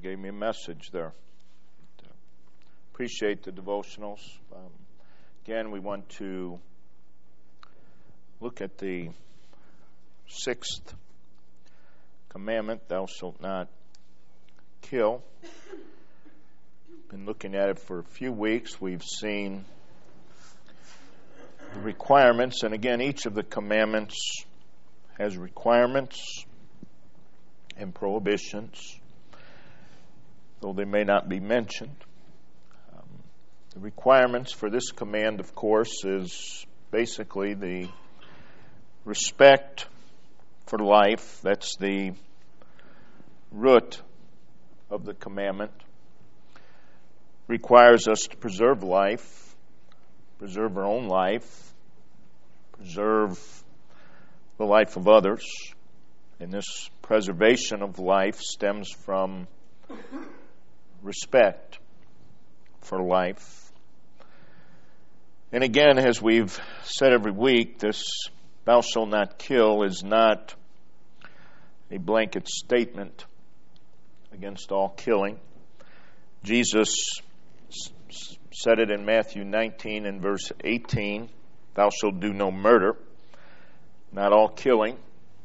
gave me a message there. Appreciate the devotionals. Again, we want to look at the 6th commandment, thou shalt not kill. Been looking at it for a few weeks. We've seen the requirements, and again, each of the commandments has requirements and prohibitions, though they may not be mentioned. The requirements for this command, of course, is basically the respect for life. That's the root of the commandment. Requires us to preserve life, preserve our own life, preserve the life of others. And this preservation of life stems from respect for life. And again, as we've said every week, this thou shalt not kill is not a blanket statement against all killing. Jesus said it in Matthew 19 and verse 18, thou shalt do no murder. Not all killing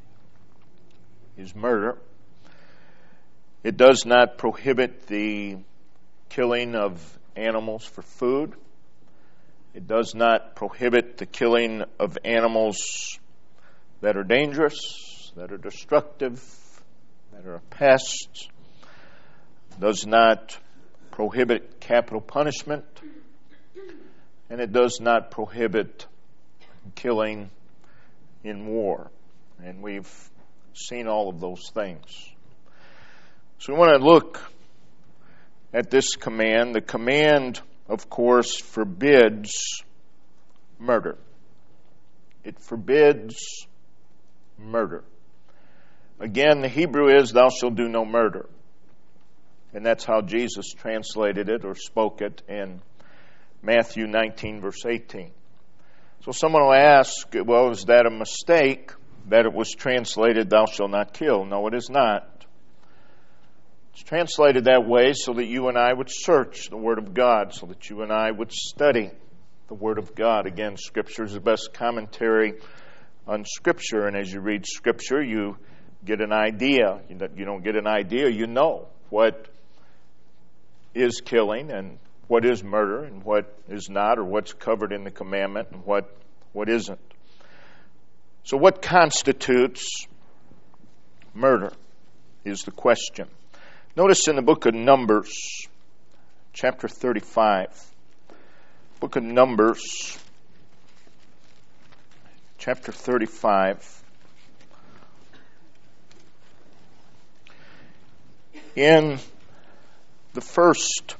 is murder. It does not prohibit the killing of animals for food. It does not prohibit the killing of animals that are dangerous, that are destructive, that are a pest. It does not prohibit capital punishment. And it does not prohibit killing in war. And we've seen all of those things. So we want to look at this command. The command, of course, forbids murder. It forbids murder. Again, the Hebrew is, thou shalt do no murder. And that's how Jesus translated it or spoke it in Matthew 19, verse 18. So someone will ask, well, is that a mistake that it was translated, thou shalt not kill? No, it is not. It's translated that way so that you and I would search the Word of God, so that you and I would study the Word of God. Again, Scripture is the best commentary on Scripture, and as you read Scripture, you get an idea. You don't get an idea, you know what is killing and what is murder and what is not, or what's covered in the commandment and what isn't. So what constitutes murder is the question. Notice in the book of Numbers, chapter 35. Book of Numbers, chapter 35. In the first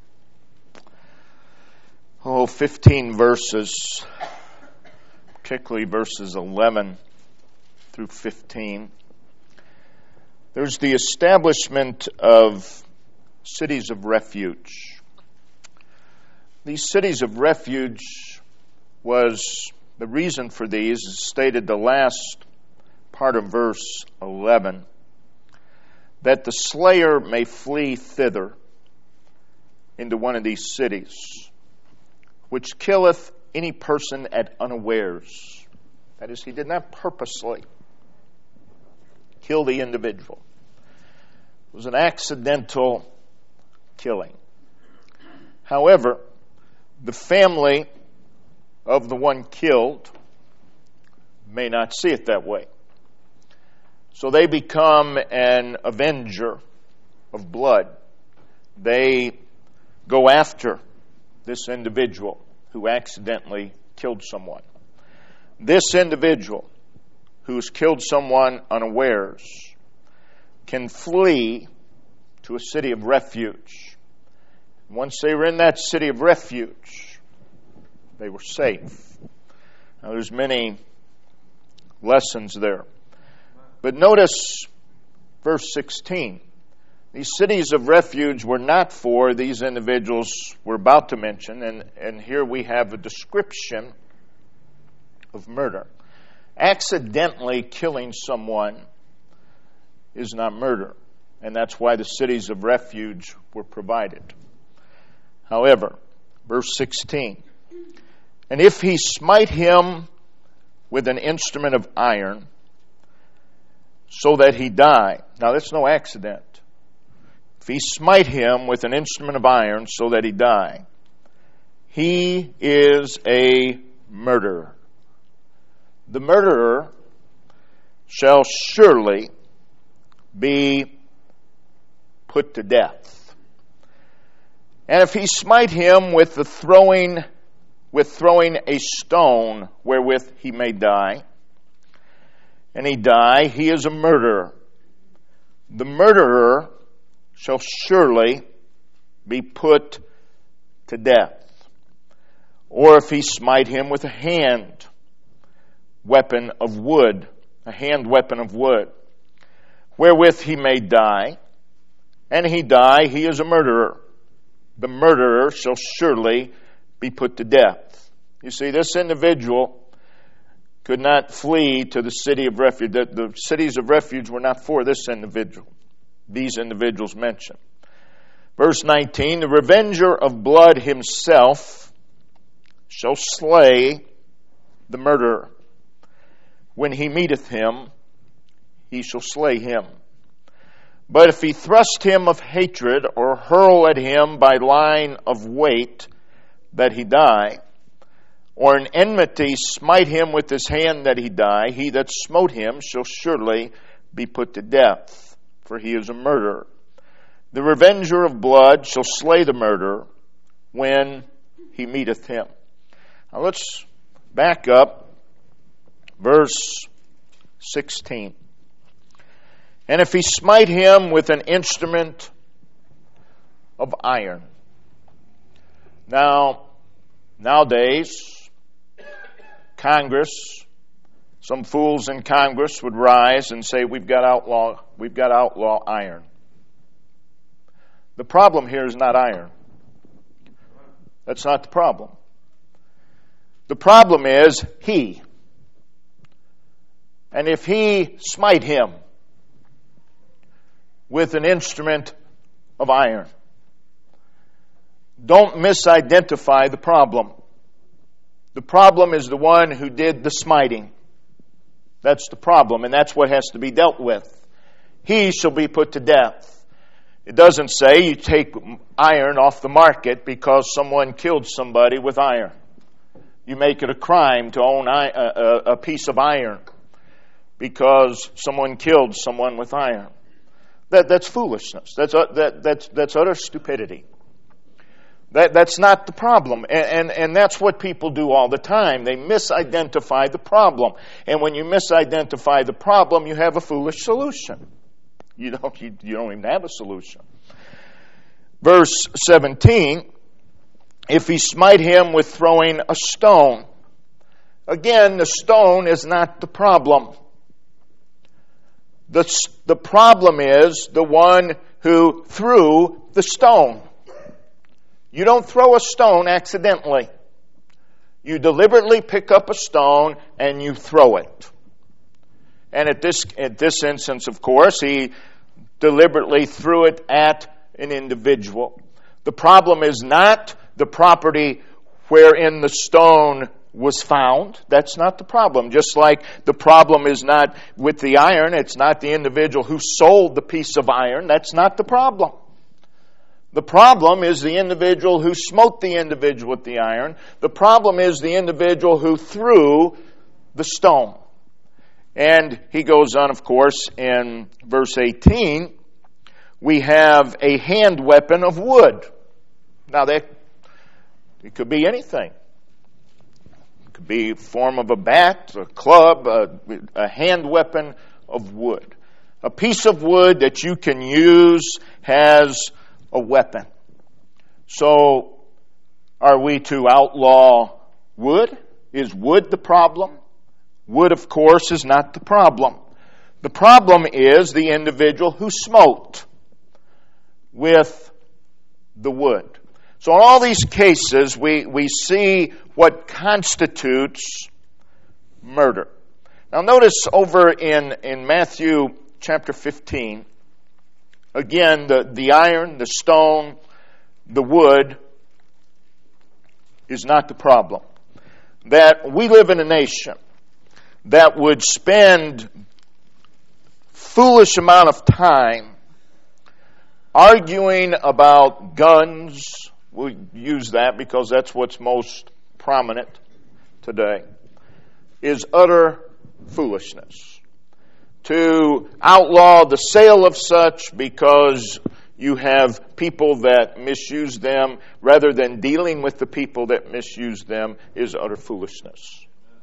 15 verses, particularly verses 11 through 15, there's the establishment of cities of refuge. These cities of refuge was, the reason for these is stated the last part of verse 11, that the slayer may flee thither into one of these cities, which killeth any person at unawares. That is, he did not purposely kill the individual. It was an accidental killing. However, the family of the one killed may not see it that way. So they become an avenger of blood. They go after this individual who accidentally killed someone. This individual who's killed someone unawares can flee to a city of refuge. Once they were in that city of refuge, they were safe. Now there's many lessons there. But notice verse 16. These cities of refuge were not for these individuals we're about to mention, and here we have a description of murder. Accidentally killing someone is not murder. and that's why the cities of refuge were provided. However, verse 16, and if he smite him with an instrument of iron, so that he die. Now, that's no accident. If he smite him with an instrument of iron, so that he die, he is a murderer. The murderer shall surely be put to death. And if he smite him with throwing a stone wherewith he may die, and he die, he is a murderer. The murderer shall surely be put to death. Or if he smite him with a hand weapon of wood, wherewith he may die, and he die, he is a murderer. The murderer shall surely be put to death. You see, this individual could not flee to the city of refuge. The cities of refuge were not for this individual, these individuals mentioned. Verse 19, the revenger of blood himself shall slay the murderer. When he meeteth him, he shall slay him. But if he thrust him of hatred, or hurl at him by line of weight, that he die, or in enmity smite him with his hand that he die, he that smote him shall surely be put to death, for he is a murderer. The revenger of blood shall slay the murderer when he meeteth him. Now let's back up. Verse 16. And if he smite him with an instrument of iron. Now, nowadays, Congress, some fools in Congress would rise and say, we've got to outlaw iron. The problem here is not iron. That's not the problem. The problem is he. And if he smite him with an instrument of iron, don't misidentify the problem. The problem is the one who did the smiting. That's the problem, and that's what has to be dealt with. He shall be put to death. It doesn't say you take iron off the market because someone killed somebody with iron. You make it a crime to own a piece of iron because someone killed someone with iron. That's foolishness. That's utter stupidity. That's not the problem. And that's what people do all the time. They misidentify the problem. And when you misidentify the problem, you have a foolish solution. You don't even have a solution. Verse 17, if he smite him with throwing a stone. Again, the stone is not the problem. The problem is the one who threw the stone. You don't throw a stone accidentally. You deliberately pick up a stone and you throw it. And at this instance, of course, he deliberately threw it at an individual. The problem is not the property wherein the stone was found. That's not the problem. Just like the problem is not with the iron, it's not the individual who sold the piece of iron. That's not the problem. The problem is the individual who smote the individual with the iron. The problem is the individual who threw the stone. And he goes on, of course, in verse 18, we have a hand weapon of wood. Now, it could be anything. It could be a form of a bat, a club, a hand weapon of wood. A piece of wood that you can use has a weapon. So, are we to outlaw wood? Is wood the problem? Wood, of course, is not the problem. The problem is the individual who smote with the wood. So in all these cases, we see what constitutes murder. Now notice over in Matthew chapter 15, Again, the iron, the stone, the wood is not the problem. That we live in a nation that would spend foolish amount of time arguing about guns. We'll use that because that's what's most prominent today, is utter foolishness. To outlaw the sale of such because you have people that misuse them rather than dealing with the people that misuse them is utter foolishness.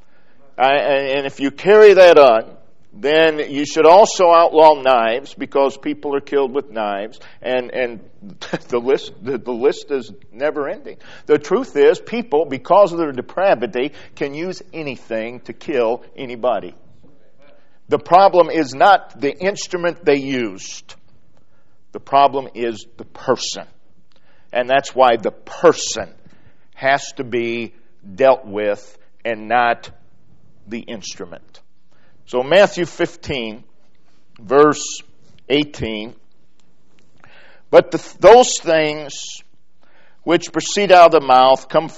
And if you carry that on, then you should also outlaw knives because people are killed with knives, and the list is never ending. The truth is, people, because of their depravity, can use anything to kill anybody. The problem is not the instrument they used. The problem is the person. And that's why the person has to be dealt with and not the instrument. So Matthew 15, verse 18, but those things which proceed out of the mouth come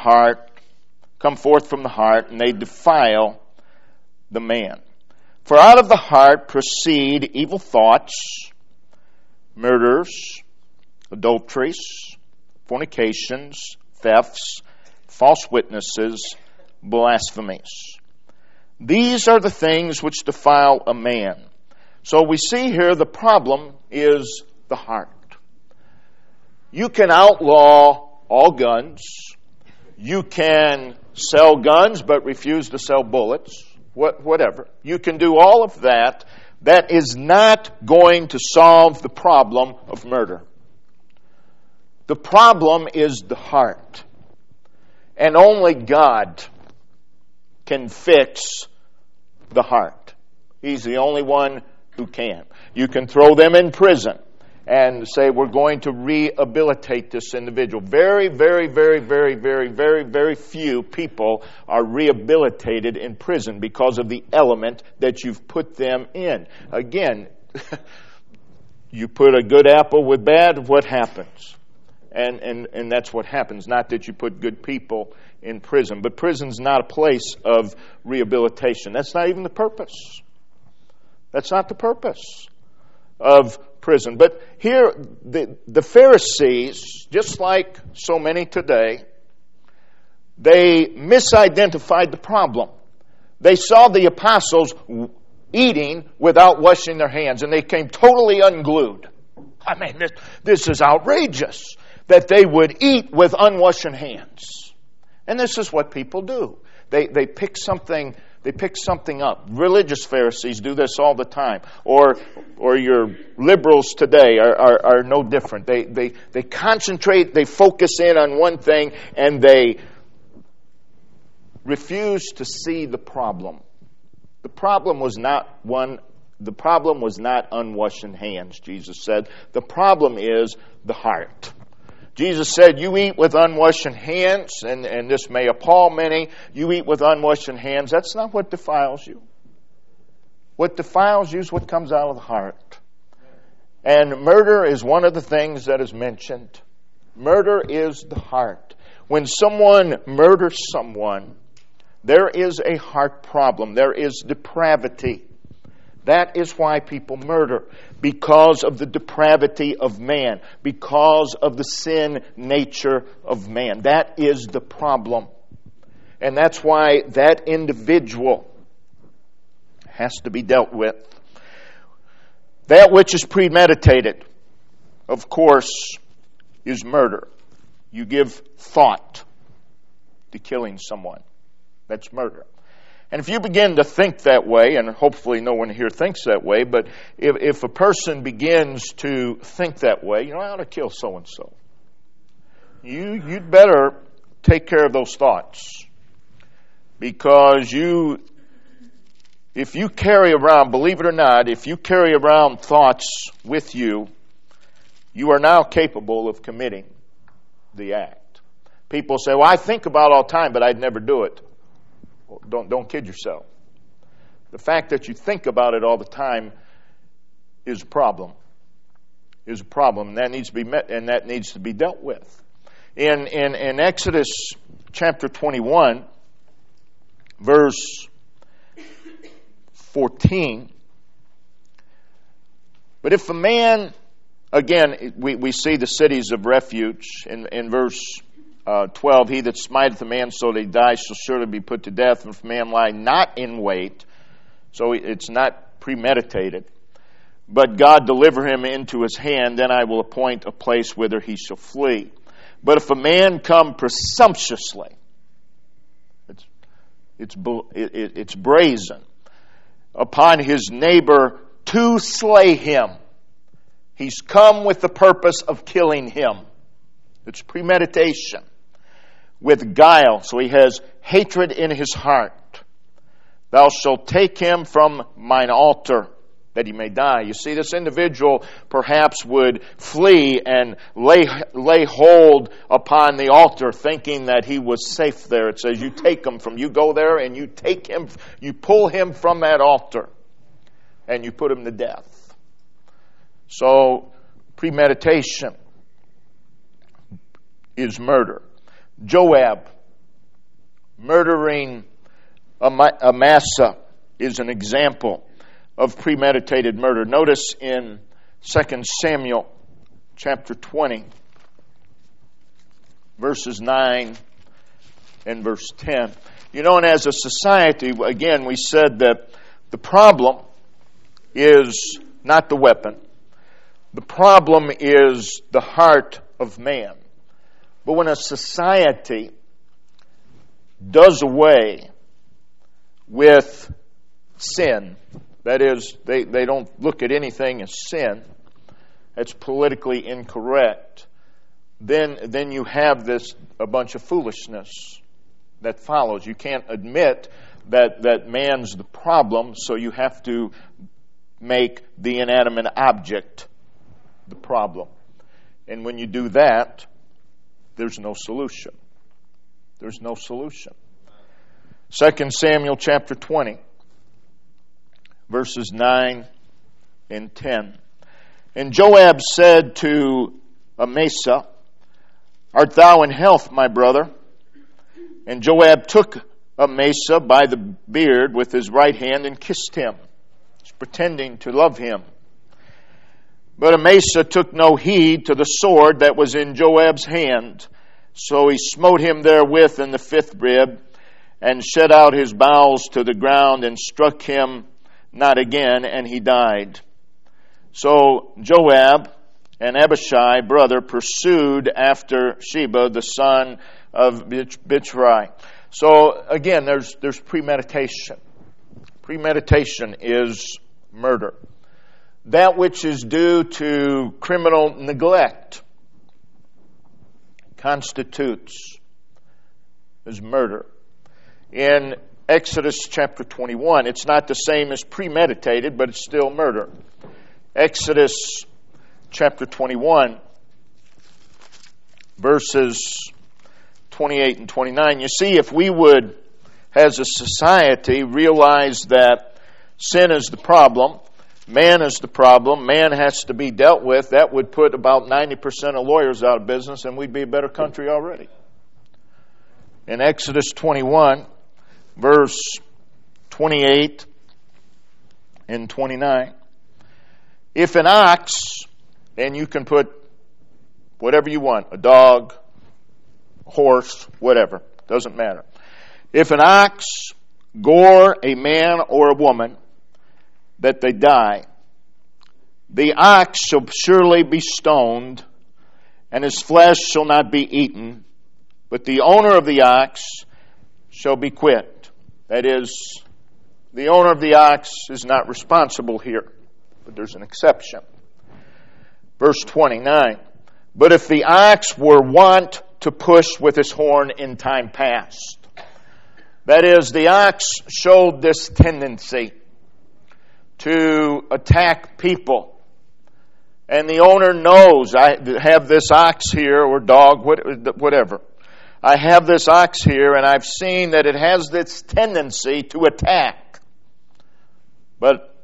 forth from the heart, and they defile the man. For out of the heart proceed evil thoughts, murders, adulteries, fornications, thefts, false witnesses, blasphemies. These are the things which defile a man. So we see here the problem is the heart. You can outlaw all guns. You can sell guns but refuse to sell bullets. Whatever. You can do all of that. That is not going to solve the problem of murder. The problem is the heart. And only God can fix the heart. He's the only one who can. You can throw them in prison and say, we're going to rehabilitate this individual. Very, very, very, very, very, very, very few people are rehabilitated in prison because of the element that you've put them in. Again, you put a good apple with bad, what happens? And that's what happens. Not that you put good people in prison. But prison's not a place of rehabilitation. That's not even the purpose. That's not the purpose of prison. But here, the Pharisees, just like so many today, they misidentified the problem. They saw the apostles eating without washing their hands, and they came totally unglued. I mean, this is outrageous that they would eat with unwashed hands. And this is what people do. They pick something. They pick something up. Religious Pharisees do this all the time. Or your liberals today are no different. They concentrate, they focus in on one thing, and they refuse to see the problem. The problem was not unwashed hands, Jesus said. The problem is the heart. Jesus said, you eat with unwashed hands, and this may appall many, you eat with unwashed hands. That's not what defiles you. What defiles you is what comes out of the heart. And murder is one of the things that is mentioned. Murder is the heart. When someone murders someone, there is a heart problem. There is depravity. That is why people murder. Because of the depravity of man. Because of the sin nature of man. That is the problem. And that's why that individual has to be dealt with. That which is premeditated, of course, is murder. You give thought to killing someone. That's murder. And if you begin to think that way, and hopefully no one here thinks that way, but if a person begins to think that way, I ought to kill so-and-so. You'd better take care of those thoughts. Because if you carry around, believe it or not, if you carry around thoughts with you, you are now capable of committing the act. People say, well, I think about it all the time, but I'd never do it. Don't kid yourself. The fact that you think about it all the time is a problem. is a problem, and that needs to be met, and that needs to be dealt with. In Exodus chapter 21, verse 14, but if a man, again, we see the cities of refuge in verse 12, he that smiteth a man so that he dies shall surely be put to death, and if a man lie not in wait, so it's not premeditated, but God deliver him into his hand, then I will appoint a place whither he shall flee. But if a man come presumptuously, it's brazen, upon his neighbor to slay him, he's come with the purpose of killing him. It's premeditation. With guile, so he has hatred in his heart. Thou shalt take him from mine altar, that he may die. You see, this individual perhaps would flee and lay hold upon the altar, thinking that he was safe there. It says you go there and you take him, you pull him from that altar, and you put him to death. So, premeditation is murder. Joab murdering Amasa is an example of premeditated murder. Notice in 2 Samuel chapter 20, verses 9 and verse 10. You know, and as a society, again, we said that the problem is not the weapon. The problem is the heart of man. But when a society does away with sin, that is, they don't look at anything as sin, that's politically incorrect, then you have a bunch of foolishness that follows. You can't admit that man's the problem, so you have to make the inanimate object the problem. And when you do that, there's no solution. There's no solution. 2 Samuel chapter 20, verses 9 and 10. And Joab said to Amasa, Art thou in health, my brother? And Joab took Amasa by the beard with his right hand and kissed him, pretending to love him. But Amasa took no heed to the sword that was in Joab's hand. So he smote him therewith in the fifth rib, and shed out his bowels to the ground, and struck him not again, and he died. So Joab and Abishai, brother, pursued after Sheba, the son of Bichri. So again, there's premeditation. Premeditation is murder. That which is due to criminal neglect constitutes as murder. In Exodus chapter 21, it's not the same as premeditated, but it's still murder. Exodus chapter 21, verses 28 and 29. You see, if we would, as a society, realize that sin is the problem, man is the problem, man has to be dealt with, that would put about 90% of lawyers out of business, and we'd be a better country already. In Exodus 21, verse 28 and 29, if an ox, and you can put whatever you want, a dog, a horse, whatever, doesn't matter. If an ox gore a man or a woman, that they die, the ox shall surely be stoned, and his flesh shall not be eaten, but the owner of the ox shall be quit. That is, the owner of the ox is not responsible here, but there's an exception. Verse 29, but if the ox were wont to push with his horn in time past, that is, the ox showed this tendency to attack people. And the owner knows, I have this ox here, or dog, whatever. I have this ox here, and I've seen that it has this tendency to attack. But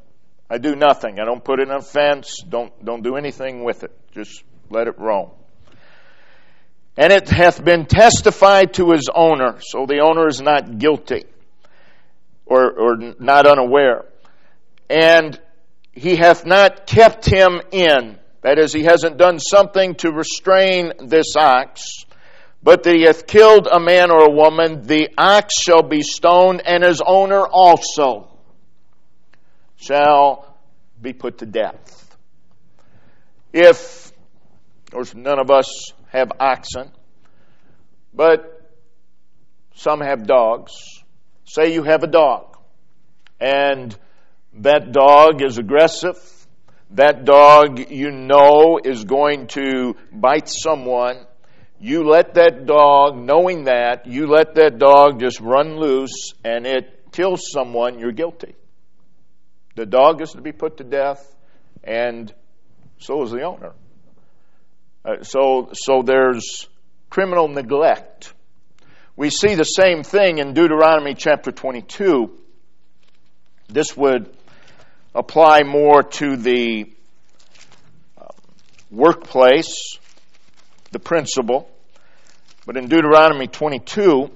I do nothing. I don't put it in a fence. Don't do anything with it. Just let it roam. And it hath been testified to his owner. So the owner is not guilty or not unaware. And he hath not kept him in. That is, he hasn't done something to restrain this ox. But that he hath killed a man or a woman, the ox shall be stoned, and his owner also shall be put to death. If, of course, none of us have oxen, but some have dogs. Say you have a dog, and that dog is aggressive. That dog, you know, is going to bite someone. You let that dog, knowing that, you let that dog just run loose and it kills someone, you're guilty. The dog is to be put to death, and so is the owner. So there's criminal neglect. We see the same thing in Deuteronomy chapter 22. This would apply more to the workplace, the principle. But in Deuteronomy 22,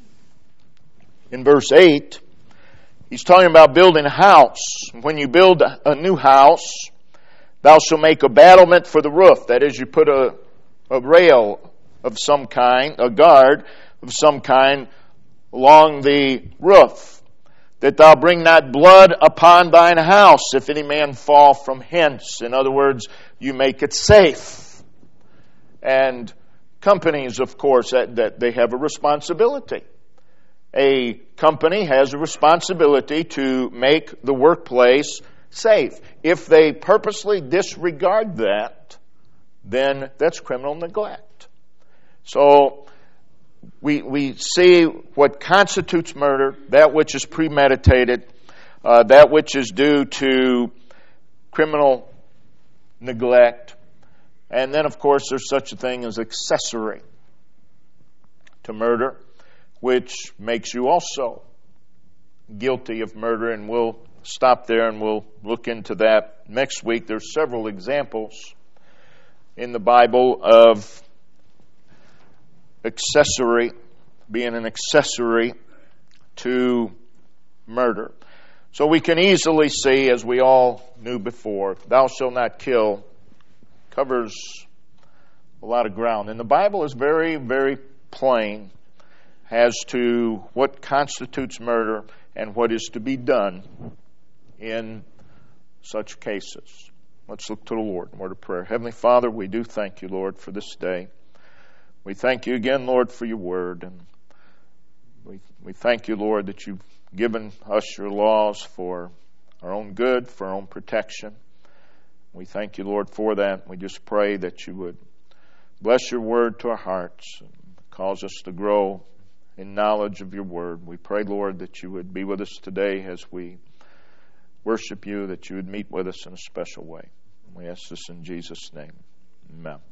in verse 8, he's talking about building a house. When you build a new house, thou shalt make a battlement for the roof. That is, you put a rail of some kind, a guard of some kind, along the roof, that thou bring not blood upon thine house, if any man fall from hence. In other words, you make it safe. And companies, of course, that they have a responsibility. A company has a responsibility to make the workplace safe. If they purposely disregard that, then that's criminal neglect. So we see what constitutes murder, that which is premeditated, that which is due to criminal neglect. And then, of course, there's such a thing as accessory to murder, which makes you also guilty of murder. And we'll stop there and we'll look into that next week. There's several examples in the Bible of accessory, being an accessory to murder. So we can easily see, as we all knew before, thou shalt not kill covers a lot of ground. And the Bible is very, very plain as to what constitutes murder and what is to be done in such cases. Let's look to the Lord in word of prayer. Heavenly Father, we do thank you, Lord, for this day. We thank you again, Lord, for your word. And we thank you, Lord, that you've given us your laws for our own good, for our own protection. We thank you, Lord, for that. We just pray that you would bless your word to our hearts and cause us to grow in knowledge of your word. We pray, Lord, that you would be with us today as we worship you, that you would meet with us in a special way. We ask this in Jesus' name. Amen.